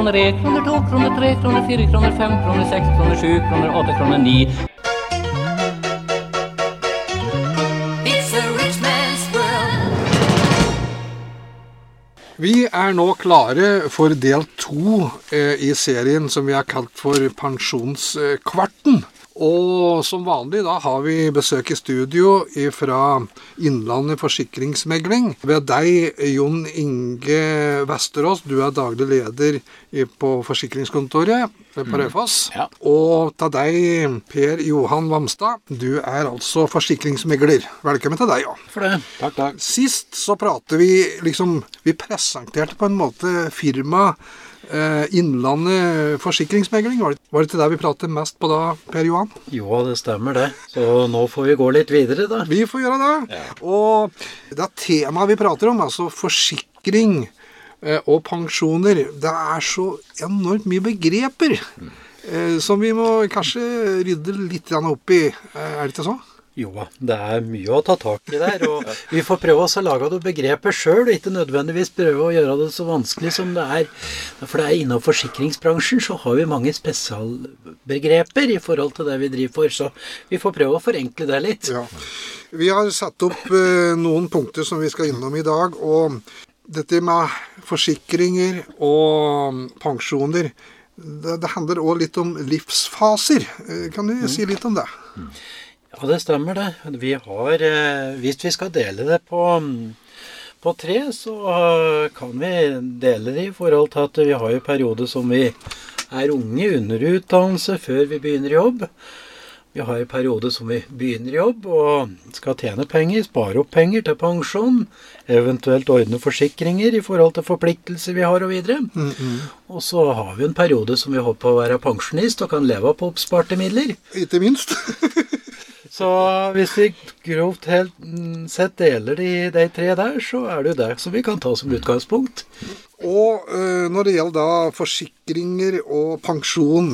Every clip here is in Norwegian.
kroner 1, kroner 2, kroner 3, kroner 4, kroner 5, kroner 6, kroner 7, kroner 8, kroner 9. Vi nå klare for del 2 i serien som vi har kalt for Pensjonskvarten. Og som vanlig da har vi besøk i studio fra Innlandet Forsikringsmegling. Ved deg, Jon Inge Vesterås, du daglig leder på forsikringskontoret på Raufoss. Ja. Og til deg, Per Johan Vamstad, du altså forsikringsmegler. Velkommen til deg, ja. For det. Takk. Sist så pratet vi presenterte på en måte firma Innlandet Forsikringsmegling. Var det til det vi pratet mest på da, Per Johan? Jo, det stemmer det. Så nå får vi gå litt videre da. Vi får gjøre det. Ja. Og det temaet vi prater om, altså forsikring og pensjoner, det så enormt mye begreper som vi må kanskje rydde litt opp i. Det ikke så? Jo, det mye å ta tak i der, og vi får prøve oss å lage det begrepet selv, og ikke nødvendigvis prøve å gjøre det så vanskelig som det For det innenfor forsikringsbransjen så har vi mange spesialbegreper i forhold til det vi driver for, så vi får prøve å forenkle det litt. Ja. Vi har satt opp noen punkter som vi skal innom i dag, og dette med forsikringer og pensjoner, det handler også litt om livsfaser. Kan du si litt om det? Ja, det stemmer det. Vi har, hvis vi skal dele det på 3, så kan vi dele det i forhold til at vi har jo periode som vi unge under utdannelse før vi begynner i jobb. Vi har en periode som vi begynner i jobb og skal tjene penger, spare opp penger til pensjon, eventuelt ordne forsikringer i forhold til forpliktelser vi har og videre. Og så har vi en periode som vi håper å være pensjonist og kan leve på oppsparte midler. Ikke minst. Så hvis vi grovt helt sett deler de 3 der, så det jo det som vi kan ta som utgangspunkt. Og når det gjelder da forsikringer og pensjon,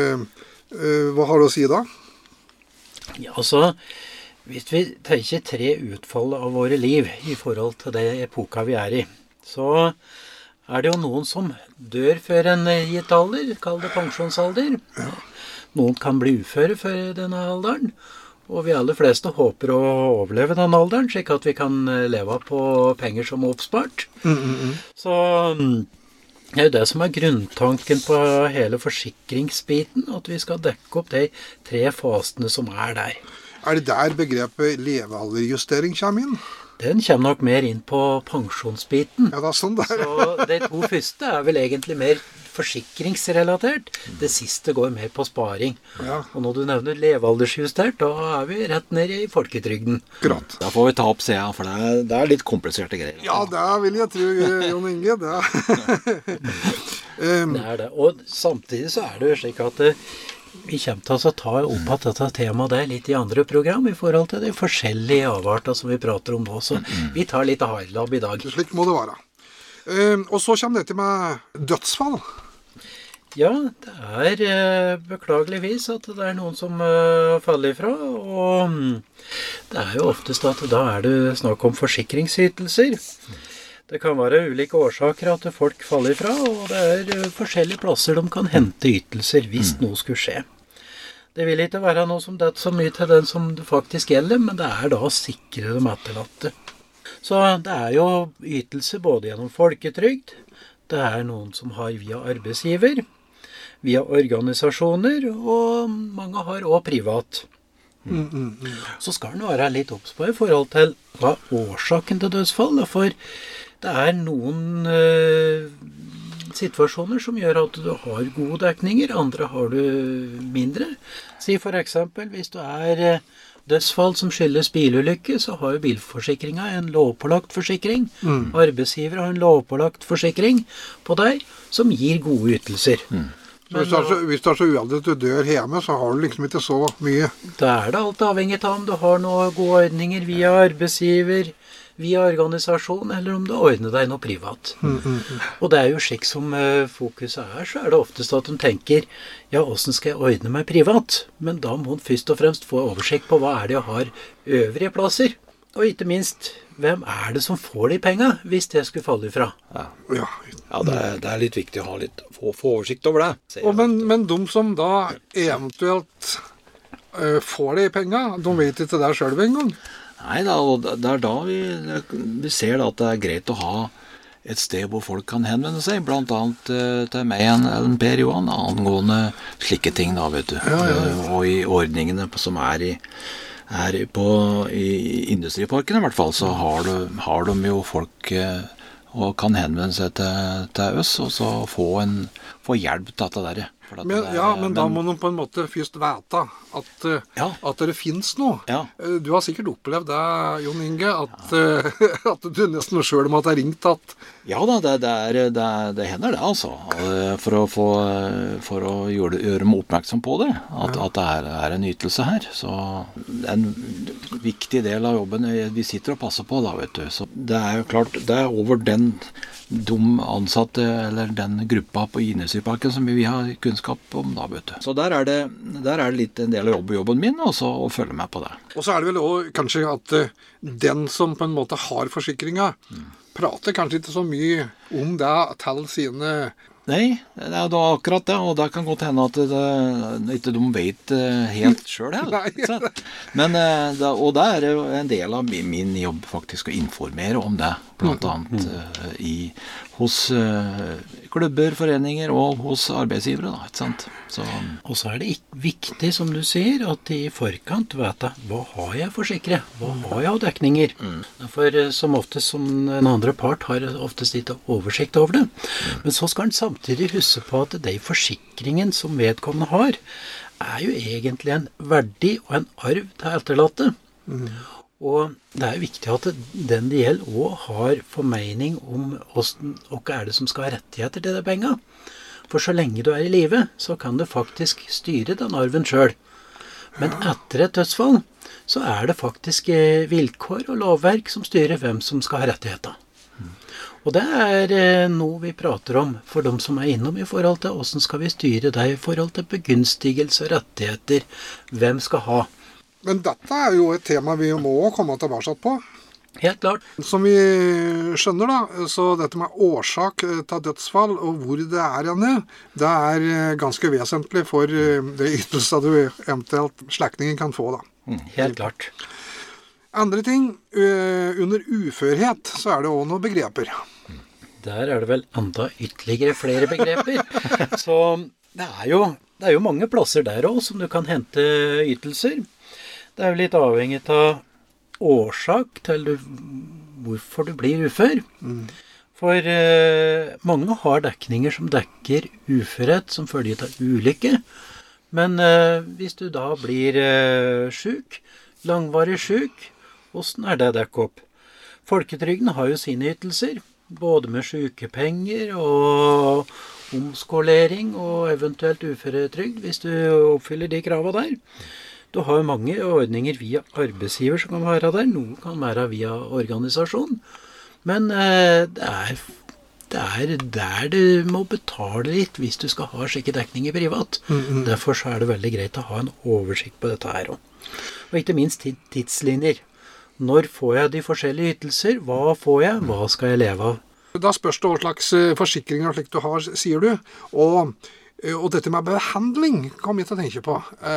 hva har du å si da? Ja, altså, hvis vi tenker 3 utfall av våre liv i forhold til det epoka vi i, så det jo noen som dør før en gitt alder, kall det pensjonsalder. Noen kan bli uføre før denne alderen. Og vi aller fleste håper å overleve den alderen, slik at vi kan leve på penger som oppspart. Så det jo det som grunntanken på hele forsikringsbiten, at vi skal dekke opp de 3 fasene som der. Det der begrepet levealderjustering kommer inn? Den kommer nok mer inn på pensjonsbiten. Ja, det sånn der. Så de 2 første vel egentlig mer forsikringsrelatert. Det siste går mer på sparing. Ja. Og når du nevner levealdersjustert, da vi rett ned i folketrygden. Akkurat. Da får vi ta opp siden, for det litt kompliserte greier. Ja, det vil jeg tro, Jon Inge. Det det. Og samtidig så det jo slik at vi kommer til å ta opp at dette temaet litt i andre program i forhold til de forskjellige avarter som vi prater om nå. Så vi tar litt hardlabb i dag. Slik må det være. Og så kommer dette med dødsfall. Ja, det beklageligvis at det noen som faller ifra, og det jo oftest at da det snakk om forsikringsytelser. Det kan være ulike årsaker at folk faller ifra, og det forskjellige plasser de kan hente ytelser hvis noe skulle skje. Det vil ikke være noe som det så mye til den som det faktisk gjelder, men det da å sikre dem etterlatte. Så det jo ytelse både gjennom folketrygd, det noen som har via arbeidsgiver, via organisasjoner, og mange har også privat. Så skal den være litt oppspå i forhold til hva årsaken til dødsfall, for det noen situasjoner som gjør at du har gode dekninger, andre har du mindre. Si for eksempel, hvis du dødsfall som skyldes bilulykke, så har jo bilforsikringen en lovpålagt forsikring. Arbeidsgiver har en lovpålagt forsikring på deg, som gir gode ytelser. Så hvis du så uheldig at du dør hjemme, så har du liksom ikke så mye. Da det alt avhengig av om du har noen gode ordninger via arbeidsgiver, via organisasjon, eller om du ordner deg noe privat. Og det jo slik som fokuset så det oftest at de tenker, ja, hvordan skal jeg ordne meg privat? Men da må hun først og fremst få oversikt på hva det jeg har øvrige plasser. Og ikke minst, hvem er det som får de penga, hvis det skulle falle ifra? Ja. Ja, det er litt viktig å få oversikt over det. Men de som da eventuelt får de penga, de vet ikke det selv en gang. Nei da, og det er da vi ser da at det er greit å ha et sted hvor folk kan henvende seg, blant annet til meg eller Per Johan, angående slike ting da, vet du. Og i ordningene som er i industriparkene i hvert fall, så har de jo folk og kan henvende seg til oss, og så få hjelp til dette der. Men da må de på en måte først vite at det finnes noe. Ja. Du har sikkert opplevd det, Jon Inge, at du nesten selv måtte ha ringt at... Ja da, det hender det, altså. For å gjøre dem oppmerksom på det, at det er en ytelse her. Så det er en viktig del av jobben vi sitter og passer på da, vet du. Så det er jo klart, det er over de ansatte, eller den gruppa på Industriparken som vi har kunnskap om da, vet du. Så der er det litt en del av jobben min, også å følge med på det. Og så er det vel også kanskje at den som på en måte har forsikringa, prater kanskje ikke så mye om det til sine... Nei, det er da akkurat det, og det kan godt hende at ikke de vet helt selv heller. Men, og det er jo en del av min jobb faktisk å informere om det, blant annet hos klubber, foreninger og hos arbeidsgivere, da, ikke sant? Og så er det viktig, som du sier, at i forkant vet jeg, hva har jeg forsikre? Hva har jeg av dekninger? For som oftest som en andre part har oftest ikke oversikt over det. Men så skal en samtidig huske på at de forsikringen som vedkommende har, er jo egentlig en verdi og en arv til etterlatte. Og det er viktig at den det gjelder også har formening om hva er det som skal ha rettigheter til det penga. For så lenge du er i live, så kan du faktisk styre den arven selv. Men etter et dødsfall, så er det faktisk vilkår og lovverk som styrer hvem som skal ha rettigheter. Og det er noe vi prater om for dem som er innom i forhold til hvordan skal vi styre det i forhold til begunstigelse og rettigheter, hvem skal ha. Men dette er jo et tema vi må komme tilbake på. Helt klart. Som vi skjønner da, så dette med årsak til dødsfall og hvor det er henne, det er ganske vesentlig for det ytelse du eventuelt slektningen kan få da. Helt klart. Andre ting, under uførhet så er det også noen begreper. Der er det vel enda ytterligere flere begreper. Så det er jo mange plasser der også som du kan hente ytelser. Det er jo litt avhengig av årsak til hvorfor du blir ufør. For mange har dekninger som dekker uførhet som følge av ulykke. Men hvis du da blir syk, langvarig syk, hvordan er det dekket opp? Folketrygden har jo sine ytelser, både med sykepenger og omskolering og eventuelt uføretrygd, hvis du oppfyller de kravene der. Du har jo mange ordninger via arbeidsgiver som kan være der, noe kan være via organisasjon. Men det er der du må betale litt hvis du skal ha slike dekninger privat. Derfor så er det veldig greit å ha en oversikt på dette her også. Og ikke minst tidslinjer. Når får jeg de forskjellige ytelser? Hva får jeg? Hva skal jeg leve av? Da spørs det hva slags forsikringer slik du har, sier du. Og dette med behandling kom jeg til å tenke på.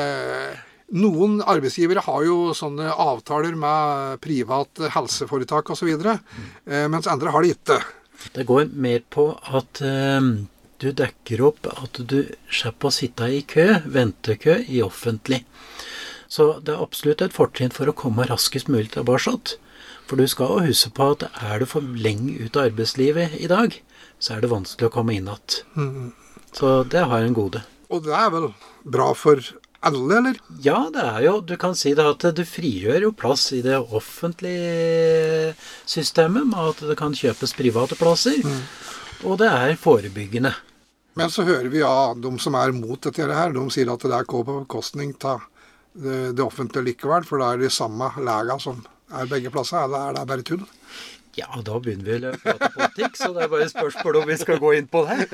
Noen arbeidsgivere har jo sånne avtaler med privat helseforetak og så videre, mens andre har det ikke. Det går mer på at du dekker opp at du slipper å sitte i kø, ventekø i offentlig. Så det er absolutt et fortrinn for å komme raskest mulig tilbake. For du skal jo huske på at er du for lenge ut av arbeidslivet i dag, så er det vanskelig å komme inn igjen. Så det har en gode. Og det er vel bra for alle, eller? Ja, det er jo, du kan si det at du frigjør jo plass i det offentlige systemet, med at det kan kjøpes private plasser, og det er forebyggende. Men så hører vi de som er mot dette her, de sier at det er på bekostning av det offentlige likevel, for det er de samme lega som er begge plasser, eller er det bare tull? Ja, da begynner vi å prate politikk, så det er bare spørsmål om vi skal gå inn på det.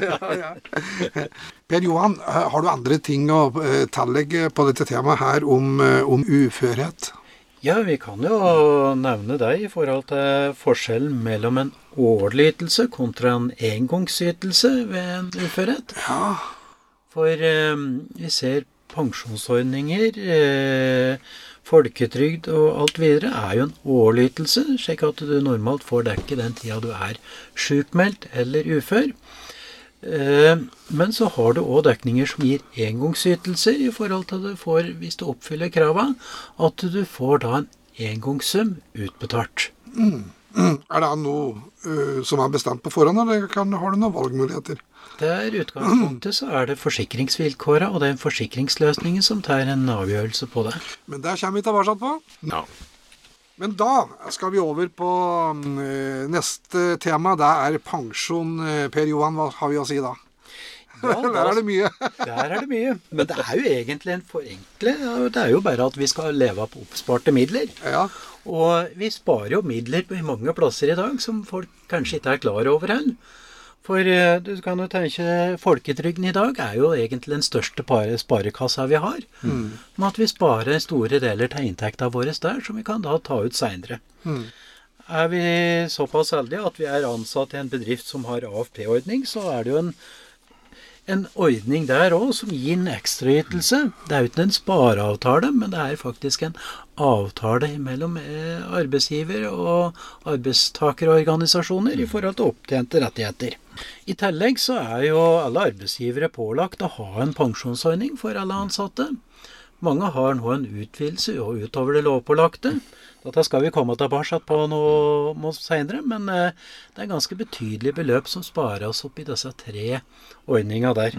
Per Johan, har du andre ting å tillegge på dette temaet her om uførhet? Ja, vi kan jo nevne det i forhold til forskjellen mellom en årlig ytelse kontra en engangsytelse ved en uførhet. Ja. For vi ser pensjonsordninger, folketrygd og alt videre er jo en årlig ytelse, slik at du normalt får dekket den tida du er sykmeldt eller ufør. Men så har du også dekninger som gir engangsytelser i forhold til at du får, hvis du oppfyller kravet, at du får da en engangssum utbetalt. Er det noe som er bestemt på forhånd, eller har du noen valgmuligheter? Der utgangspunktet så er det forsikringsvilkåret og den forsikringsløsningen som tar en avgjørelse på det. Men der kommer vi tilbake på. Ja. Men da skal vi over på neste tema. Det er pensjon. Per Johan, hva har vi å si da? Ja, Der er det mye. Der er det mye. Men det er jo egentlig en forenkle. Det er jo bare at vi skal leve på oppsparte midler. Ja. Og vi sparer jo midler i mange plasser i dag som folk kanskje ikke er klar over heller. For du kan jo tenke, folketrygden i dag er jo egentlig den største sparekassa vi har. Men at vi sparer store deler til inntekten våre der, som vi kan da ta ut senere. Er vi såpass heldige at vi er ansatt i en bedrift som har AFP-ordning, så er det jo en ordning der også som gir en ekstraytelse. Det er jo ikke en spareavtale, men det er faktisk en avtale mellom arbeidsgiver og arbeidstakerorganisasjoner i forhold til opptjente rettigheter. I tillegg så er jo alle arbeidsgivere pålagt å ha en pensjonsordning for alle ansatte. Mange har nå en utvidelse utover det lovpålagte. Dette skal vi komme tilbake på noe senere, men det er ganske betydelig beløp som spares opp i disse 3 ordninger der.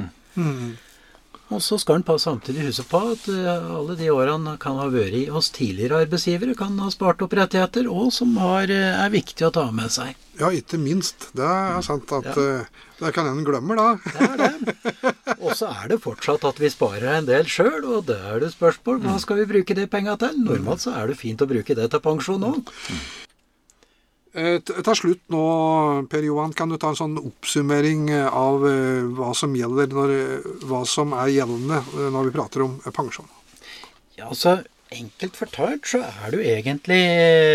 Og så skal en samtidig huske på at alle de årene kan ha vært hos tidligere arbeidsgivere, kan ha spart opp rettigheter, og som er viktig å ta med seg. Ja, ikke minst. Det er sant at det kan en glemmer da. Det er det. Og så er det fortsatt at vi sparer en del selv, og det er det spørsmål. Hva skal vi bruke de pengene til? Normalt så er det fint å bruke det til pensjon også. Til slutt nå, Per Johan, kan du ta en sånn oppsummering av hva som gjelder, hva som er gjeldende når vi prater om pensjon? Ja, så enkelt fortalt så er det jo egentlig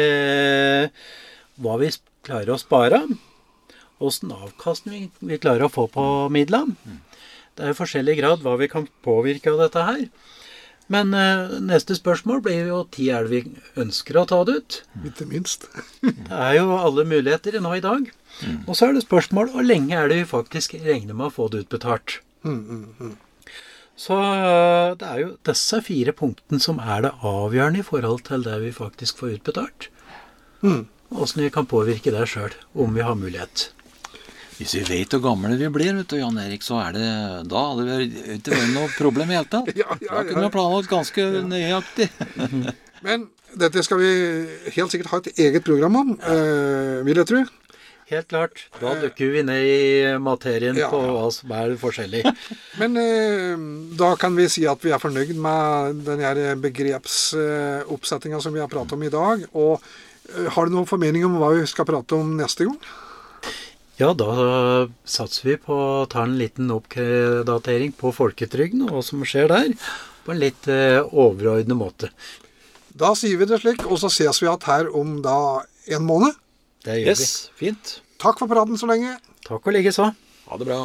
hva vi klarer å spare, hvordan avkastning vi klarer å få på midlene. Det er i forskjellig grad hva vi kan påvirke av dette her. Men neste spørsmål blir jo 10 er det vi ønsker å ta det ut. Ikke minst. Det er jo alle muligheter nå i dag. Og så er det spørsmål hvor lenge er det vi faktisk regner med å få det utbetalt. Så det er jo disse 4 punktene som er det avgjørende i forhold til det vi faktisk får utbetalt. Og hvordan vi kan påvirke det selv, om vi har mulighet. Hvis vi vet hvor gamle vi blir, vet du, Jan Erik, så er det da hadde det ikke vært noe problem i hele tatt. Da kunne vi planlagt ganske nøyaktig. Men dette skal vi helt sikkert ha et eget program om, vil jeg tro. Helt klart. Da dukker vi ned i materien på hva som er forskjellig. Men da kan vi si at vi er fornøyd med denne begrepsoppsettingen som vi har pratet om i dag. Og har du noen formening om hva vi skal prate om neste gang? Ja, da satser vi på å ta en liten oppdatering på folketrygden og hva som skjer der, på en litt overordnet måte. Da sier vi det slik, og så ses vi igjen her om da 1 måned. Det gjør vi. Fint. Takk for praten så lenge. Takk og like så. Ha det bra.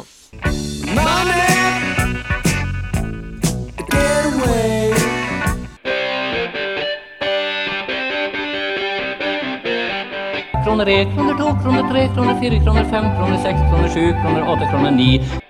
Kroner 1, kroner 2, kroner 3, kroner 4, kroner 5, kroner 6, kroner 7, kroner 8, kroner 9.